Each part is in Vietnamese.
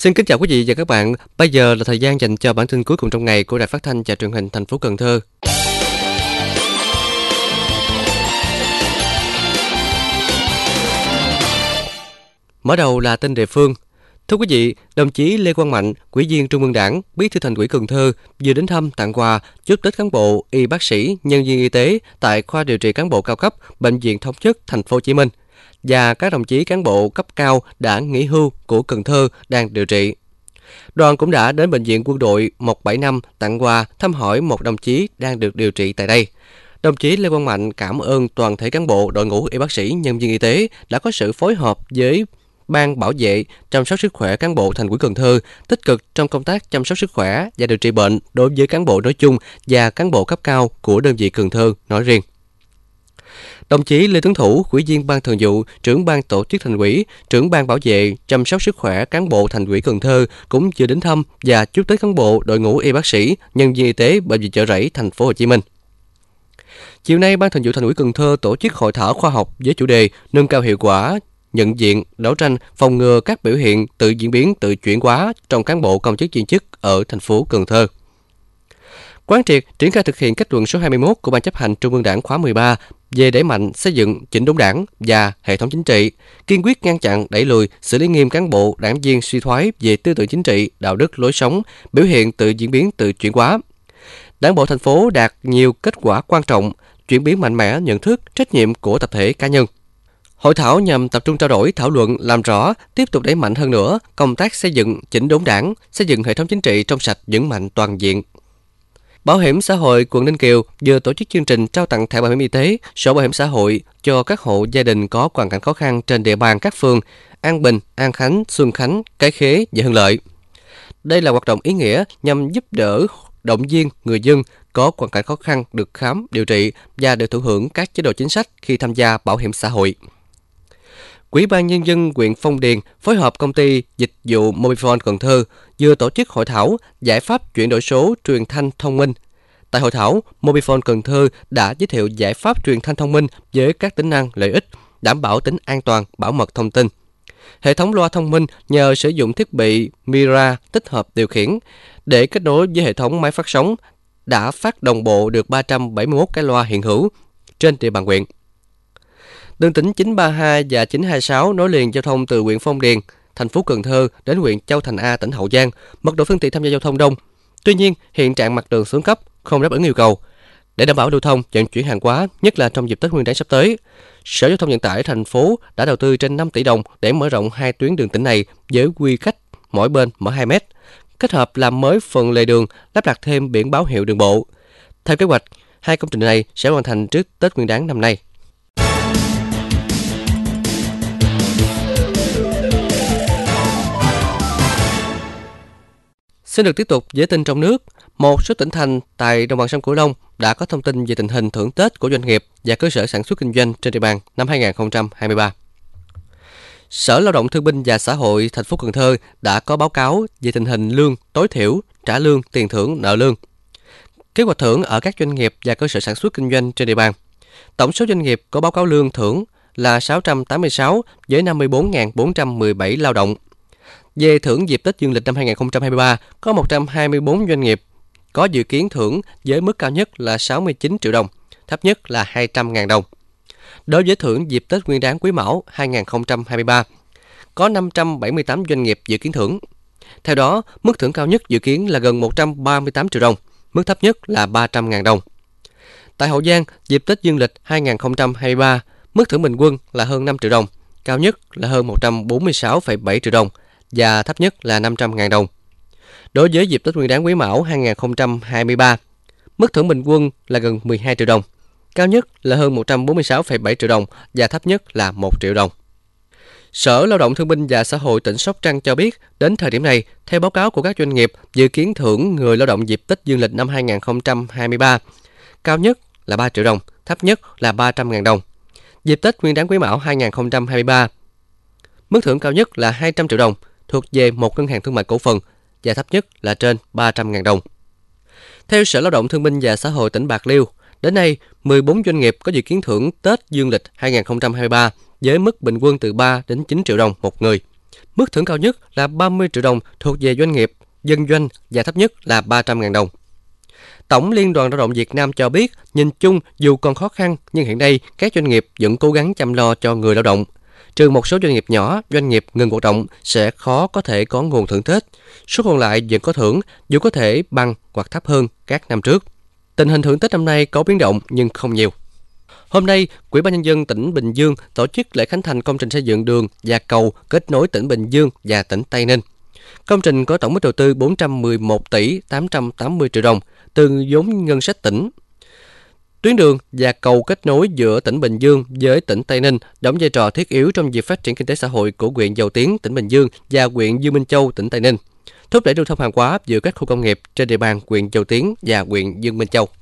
Xin kính chào quý vị và các bạn. Bây giờ là thời gian dành cho bản tin cuối cùng trong ngày của Đài Phát thanh và Truyền hình thành phố Cần Thơ. Mở đầu là tin địa phương. Thưa quý vị, đồng chí Lê Quang Mạnh, Ủy viên Trung ương Đảng, Bí thư Thành ủy Cần Thơ vừa đến thăm, tặng quà, chúc Tết cán bộ, y bác sĩ, nhân viên y tế tại khoa điều trị cán bộ cao cấp Bệnh viện Thống nhất Thành phố Hồ Chí Minh và các đồng chí cán bộ cấp cao đã nghỉ hưu của Cần Thơ đang điều trị. Đoàn cũng đã đến Bệnh viện Quân đội 175 tặng quà, thăm hỏi một đồng chí đang được điều trị tại đây. Đồng chí Lê Quang Mạnh cảm ơn toàn thể cán bộ, đội ngũ y bác sĩ, nhân viên y tế đã có sự phối hợp với Ban bảo vệ chăm sóc sức khỏe cán bộ Thành ủy Cần Thơ, tích cực trong công tác chăm sóc sức khỏe và điều trị bệnh đối với cán bộ nói chung và cán bộ cấp cao của đơn vị Cần Thơ nói riêng. Đồng chí Lê Tuấn Thủ, Ủy viên Ban Thường vụ, Trưởng Ban Tổ chức Thành ủy, Trưởng Ban bảo vệ chăm sóc sức khỏe cán bộ Thành ủy Cần Thơ cũng vừa đến thăm và chúc Tết cán bộ, đội ngũ y bác sĩ, nhân viên y tế Bệnh viện Chợ Rẫy Thành phố Hồ Chí Minh. Chiều nay, Ban Thường vụ Thành ủy Cần Thơ tổ chức hội thảo khoa học với chủ đề nâng cao hiệu quả nhận diện, đấu tranh, phòng ngừa các biểu hiện tự diễn biến, tự chuyển hóa trong cán bộ công chức viên chức ở thành phố Cần Thơ. Quán triệt triển khai thực hiện kết luận số 21 của Ban chấp hành Trung ương Đảng khóa 13 về đẩy mạnh xây dựng chỉnh đốn Đảng và hệ thống chính trị, kiên quyết ngăn chặn, đẩy lùi, xử lý nghiêm cán bộ, đảng viên suy thoái về tư tưởng chính trị, đạo đức, lối sống, biểu hiện tự diễn biến, tự chuyển hóa. Đảng bộ thành phố đạt nhiều kết quả quan trọng, chuyển biến mạnh mẽ nhận thức, trách nhiệm của tập thể cá nhân. Hội thảo nhằm tập trung trao đổi, thảo luận, làm rõ, tiếp tục đẩy mạnh hơn nữa công tác xây dựng chỉnh đốn Đảng, xây dựng hệ thống chính trị trong sạch, vững mạnh, toàn diện. Bảo hiểm xã hội quận Ninh Kiều vừa tổ chức chương trình trao tặng thẻ bảo hiểm y tế, sổ bảo hiểm xã hội cho các hộ gia đình có hoàn cảnh khó khăn trên địa bàn các phường An Bình, An Khánh, Xuân Khánh, Cái Khế và Hưng Lợi. Đây là hoạt động ý nghĩa nhằm giúp đỡ, động viên người dân có hoàn cảnh khó khăn được khám, điều trị và được thụ hưởng các chế độ chính sách khi tham gia bảo hiểm xã hội. Ủy ban Nhân dân huyện Phong Điền phối hợp công ty dịch vụ Mobifone Cần Thơ vừa tổ chức hội thảo giải pháp chuyển đổi số truyền thanh thông minh. Tại hội thảo, Mobifone Cần Thơ đã giới thiệu giải pháp truyền thanh thông minh với các tính năng lợi ích, đảm bảo tính an toàn, bảo mật thông tin. Hệ thống loa thông minh nhờ sử dụng thiết bị Mira tích hợp điều khiển để kết nối với hệ thống máy phát sóng đã phát đồng bộ được 371 cái loa hiện hữu trên địa bàn huyện. Đường tỉnh 932 và 926 nối liền giao thông từ huyện Phong Điền, thành phố Cần Thơ đến huyện Châu Thành A, tỉnh Hậu Giang, mật độ phương tiện tham gia giao thông đông. Tuy nhiên, hiện trạng mặt đường xuống cấp, không đáp ứng yêu cầu. Để đảm bảo lưu thông, vận chuyển hàng hóa, nhất là trong dịp Tết Nguyên đán sắp tới, Sở Giao thông Vận tải thành phố đã đầu tư trên 5 tỷ đồng để mở rộng 2 tuyến đường tỉnh này với quy cách mỗi bên mở 2 mét, kết hợp làm mới phần lề đường, lắp đặt thêm biển báo hiệu đường bộ. Theo kế hoạch, 2 công trình này sẽ hoàn thành trước Tết Nguyên đán năm nay. Xin được tiếp tục với tin trong nước. Một số tỉnh thành tại đồng bằng sông Cửu Long đã có thông tin về tình hình thưởng Tết của doanh nghiệp và cơ sở sản xuất kinh doanh trên địa bàn năm 2023. Sở Lao động Thương binh và Xã hội thành phố Cần Thơ đã có báo cáo về tình hình lương tối thiểu, trả lương, tiền thưởng, nợ lương, kế hoạch thưởng ở các doanh nghiệp và cơ sở sản xuất kinh doanh trên địa bàn. Tổng số doanh nghiệp có báo cáo lương thưởng là 686 với 54.417 lao động. Về thưởng dịp Tết Dương lịch năm 2023, có 124 doanh nghiệp có dự kiến thưởng với mức cao nhất là 69 triệu đồng, thấp nhất là 200.000 đồng. Đối với thưởng dịp Tết Nguyên đán Quý Mão 2023, có 578 doanh nghiệp dự kiến thưởng. Theo đó, mức thưởng cao nhất dự kiến là gần 138 triệu đồng, mức thấp nhất là 300.000 đồng. Tại Hậu Giang, dịp Tết Dương lịch 2023, mức thưởng bình quân là hơn 5 triệu đồng, cao nhất là hơn 146,7 triệu đồng và thấp nhất là 500.000 đồng. Đối với dịp Tết Nguyên đán Quý Mão 2023, mức thưởng bình quân là gần 12 triệu đồng, cao nhất là hơn 146,7 triệu đồng và thấp nhất là 1 triệu đồng. Sở Lao động Thương binh và Xã hội tỉnh Sóc Trăng cho biết, đến thời điểm này, theo báo cáo của các doanh nghiệp, dự kiến thưởng người lao động dịp Tết Dương lịch năm 2023, cao nhất là 3 triệu đồng, thấp nhất là 300.000 đồng. Dịp Tết Nguyên đán Quý Mão 2023, mức thưởng cao nhất là 200 triệu đồng, thuộc về một ngân hàng thương mại cổ phần và thấp nhất là trên 300.000 đồng. Theo Sở Lao động Thương binh và Xã hội tỉnh Bạc Liêu, đến nay, 14 doanh nghiệp có dự kiến thưởng Tết Dương lịch 2023 với mức bình quân từ 3 đến 9 triệu đồng một người. Mức thưởng cao nhất là 30 triệu đồng thuộc về doanh nghiệp, dân doanh và thấp nhất là 300.000 đồng. Tổng Liên đoàn Lao động Việt Nam cho biết, nhìn chung dù còn khó khăn nhưng hiện nay các doanh nghiệp vẫn cố gắng chăm lo cho người lao động. Trừ một số doanh nghiệp nhỏ, doanh nghiệp ngừng hoạt động sẽ khó có thể có nguồn thưởng Tết. Số còn lại vẫn có thưởng, dù có thể bằng hoặc thấp hơn các năm trước. Tình hình thưởng Tết năm nay có biến động nhưng không nhiều. Hôm nay, Ủy ban Nhân dân tỉnh Bình Dương tổ chức lễ khánh thành công trình xây dựng đường và cầu kết nối tỉnh Bình Dương và tỉnh Tây Ninh. Công trình có tổng mức đầu tư 411 tỷ 880 triệu đồng từ vốn ngân sách tỉnh. Tuyến đường và cầu kết nối giữa tỉnh Bình Dương với tỉnh Tây Ninh đóng vai trò thiết yếu trong việc phát triển kinh tế xã hội của huyện Dầu Tiếng, tỉnh Bình Dương và huyện Dương Minh Châu, tỉnh Tây Ninh, thúc đẩy lưu thông hàng hóa giữa các khu công nghiệp trên địa bàn huyện Dầu Tiếng và huyện Dương Minh Châu.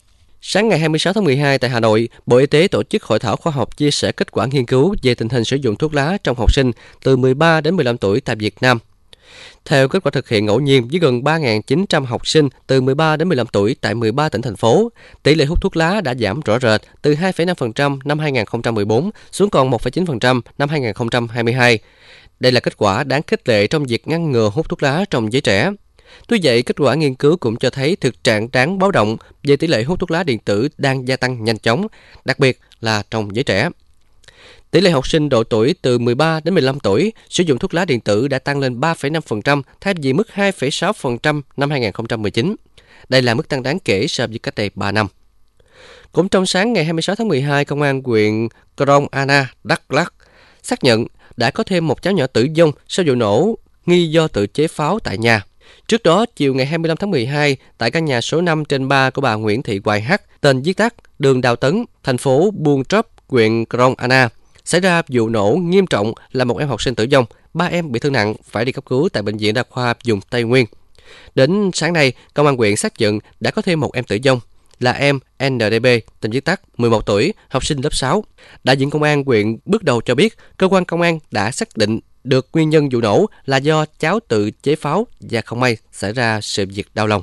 Sáng ngày 26 tháng 12 tại Hà Nội, Bộ Y tế tổ chức hội thảo khoa học chia sẻ kết quả nghiên cứu về tình hình sử dụng thuốc lá trong học sinh từ 13 đến 15 tuổi tại Việt Nam. Theo kết quả thực hiện ngẫu nhiên với gần 3.900 học sinh từ 13 đến 15 tuổi tại 13 tỉnh thành phố, tỷ lệ hút thuốc lá đã giảm rõ rệt từ 2,5% năm 2014 xuống còn 1,9% năm 2022. Đây là kết quả đáng khích lệ trong việc ngăn ngừa hút thuốc lá trong giới trẻ. Tuy vậy, kết quả nghiên cứu cũng cho thấy thực trạng đáng báo động về tỷ lệ hút thuốc lá điện tử đang gia tăng nhanh chóng, đặc biệt là trong giới trẻ. Tỷ lệ học sinh độ tuổi từ 13 đến 15 tuổi sử dụng thuốc lá điện tử đã tăng lên 3,5% thay vì mức 2,6% năm 2019. Đây là mức tăng đáng kể so với cách đây 3 năm. Cũng trong sáng ngày 26 tháng 12, Công an huyện Krông Anna, Đắk Lắk xác nhận đã có thêm một cháu nhỏ tử vong sau vụ nổ nghi do tự chế pháo tại nhà. Trước đó, chiều ngày 25 tháng 12, tại căn nhà số 5 trên 3 của bà Nguyễn Thị Hoài Hắc, tên viết tắt đường Đào Tấn, thành phố Buôn Trấp, huyện Krông Anna, xảy ra vụ nổ nghiêm trọng làm một em học sinh tử vong, 3 em bị thương nặng phải đi cấp cứu tại bệnh viện đa khoa vùng Tây Nguyên. Đến sáng nay, Công an huyện xác nhận đã có thêm một em tử vong là em NDB, tên viết tắt 11 tuổi, học sinh lớp 6. Đại diện Công an huyện bước đầu cho biết, cơ quan công an đã xác định được nguyên nhân vụ nổ là do cháu tự chế pháo và không may xảy ra sự việc đau lòng.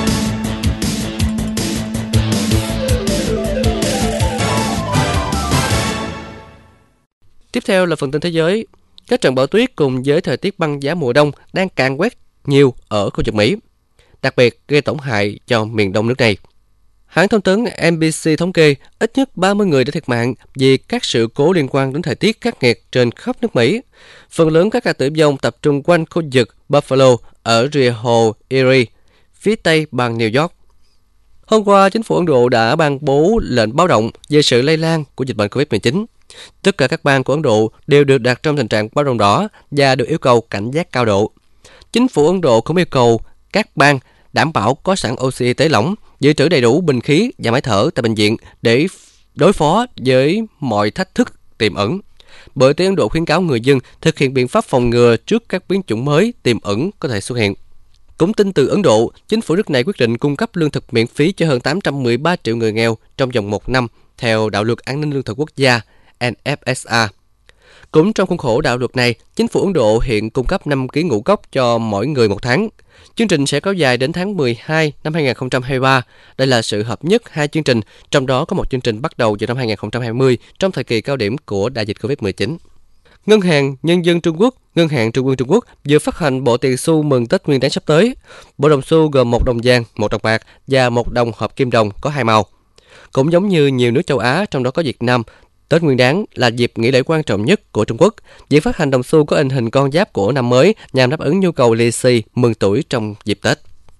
Tiếp theo là phần tin thế giới. Các trận bão tuyết cùng với thời tiết băng giá mùa đông đang càn quét nhiều ở khu vực Mỹ, đặc biệt gây tổn hại cho miền đông nước này. Hãng thông tấn NBC thống kê ít nhất 30 người đã thiệt mạng vì các sự cố liên quan đến thời tiết khắc nghiệt trên khắp nước Mỹ. Phần lớn các ca tử vong tập trung quanh khu vực Buffalo ở rìa hồ Erie, phía tây bang New York. Hôm qua, chính phủ Ấn Độ đã ban bố lệnh báo động về sự lây lan của dịch bệnh COVID-19. Tất cả các bang của Ấn Độ đều được đặt trong tình trạng báo động đỏ và được yêu cầu cảnh giác cao độ. Chính phủ Ấn Độ cũng yêu cầu các bang đảm bảo có sẵn oxy y tế lỏng, dự trữ đầy đủ bình khí và máy thở tại bệnh viện để đối phó với mọi thách thức tiềm ẩn. Bộ Y tế Ấn Độ khuyến cáo người dân thực hiện biện pháp phòng ngừa trước các biến chủng mới tiềm ẩn có thể xuất hiện. Cũng tin từ Ấn Độ, chính phủ nước này quyết định cung cấp lương thực miễn phí cho hơn 813 triệu người nghèo trong vòng 1 năm theo đạo luật an ninh lương thực quốc gia NFSA. Cũng trong khuôn khổ đạo luật này, chính phủ Ấn Độ hiện cung cấp 5 kg ngũ cốc cho mỗi người một tháng. Chương trình sẽ kéo dài đến tháng 12 năm 2023. Đây là sự hợp nhất hai chương trình, trong đó có một chương trình bắt đầu vào năm 2020 trong thời kỳ cao điểm của đại dịch COVID-19. Ngân hàng Nhân dân Trung Quốc, Ngân hàng Trung ương Trung Quốc vừa phát hành bộ tiền xu mừng Tết Nguyên đán sắp tới. Bộ đồng xu gồm 1 đồng vàng, 1 đồng bạc và 1 đồng hợp kim đồng có 2 màu. Cũng giống như nhiều nước châu Á, trong đó có Việt Nam, Tết Nguyên đán là dịp nghỉ lễ quan trọng nhất của Trung Quốc. Việc phát hành đồng xu có in hình con giáp của năm mới nhằm đáp ứng nhu cầu lì xì mừng tuổi trong dịp Tết.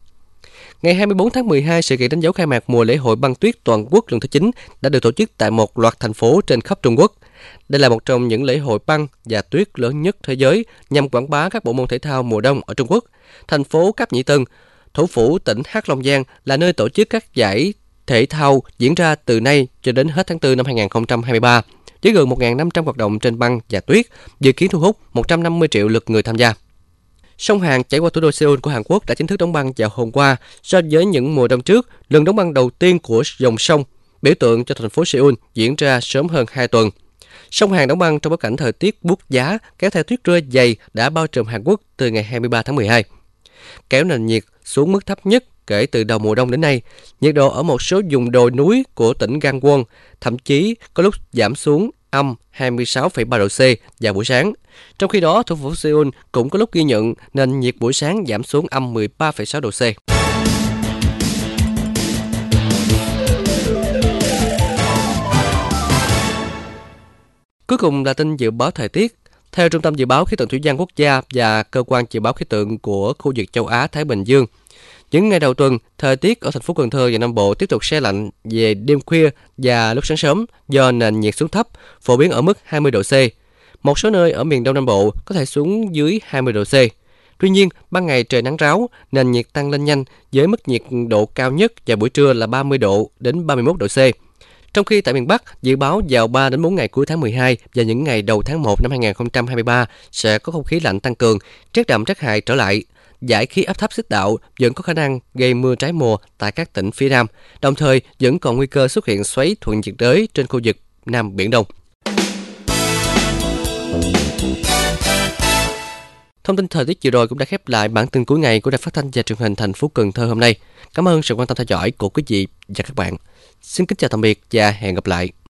Ngày 24 tháng 12, sự kiện đánh dấu khai mạc mùa lễ hội băng tuyết toàn quốc lần thứ 9 đã được tổ chức tại một loạt thành phố trên khắp Trung Quốc. Đây là một trong những lễ hội băng và tuyết lớn nhất thế giới nhằm quảng bá các bộ môn thể thao mùa đông ở Trung Quốc. Thành phố Cáp Nhĩ Tân, thủ phủ tỉnh Hắc Long Giang là nơi tổ chức các giải thể thao diễn ra từ nay cho đến hết tháng 4 năm 2023, với gần 1.500 hoạt động trên băng và tuyết, dự kiến thu hút 150 triệu lượt người tham gia. Sông Hàn chảy qua thủ đô Seoul của Hàn Quốc đã chính thức đóng băng vào hôm qua. So với những mùa đông trước, lần đóng băng đầu tiên của dòng sông, biểu tượng cho thành phố Seoul, diễn ra sớm hơn 2 tuần. Sông Hàn đóng băng trong bối cảnh thời tiết buốt giá kéo theo tuyết rơi dày đã bao trùm Hàn Quốc từ ngày 23 tháng 12. Kéo nền nhiệt xuống mức thấp nhất kể từ đầu mùa đông đến nay. Nhiệt độ ở một số vùng đồi núi của tỉnh Gangwon thậm chí có lúc giảm xuống âm 26,3 độ C vào buổi sáng. Trong khi đó, thủ phủ Seoul cũng có lúc ghi nhận nền nhiệt buổi sáng giảm xuống âm 13,6 độ C. Cuối cùng là tin dự báo thời tiết. Theo Trung tâm Dự báo Khí tượng Thủy văn Quốc gia và Cơ quan Dự báo Khí tượng của khu vực châu Á-Thái Bình Dương, những ngày đầu tuần, thời tiết ở thành phố Cần Thơ và Nam Bộ tiếp tục se lạnh về đêm khuya và lúc sáng sớm do nền nhiệt xuống thấp, phổ biến ở mức 20 độ C. Một số nơi ở miền Đông Nam Bộ có thể xuống dưới 20 độ C. Tuy nhiên, ban ngày trời nắng ráo, nền nhiệt tăng lên nhanh với mức nhiệt độ cao nhất vào buổi trưa là 30 độ đến 31 độ C. Trong khi tại miền Bắc, dự báo vào 3 đến 4 ngày cuối tháng 12 và những ngày đầu tháng 1 năm 2023 sẽ có không khí lạnh tăng cường, rét đậm rét hại trở lại. Dải khí áp thấp xích đạo vẫn có khả năng gây mưa trái mùa tại các tỉnh phía Nam, đồng thời vẫn còn nguy cơ xuất hiện xoáy thuận nhiệt đới trên khu vực Nam Biển Đông. Thông tin thời tiết vừa rồi cũng đã khép lại bản tin cuối ngày của Đài Phát thanh và Truyền hình thành phố Cần Thơ hôm nay. Cảm ơn sự quan tâm theo dõi của quý vị và các bạn. Xin kính chào tạm biệt và hẹn gặp lại.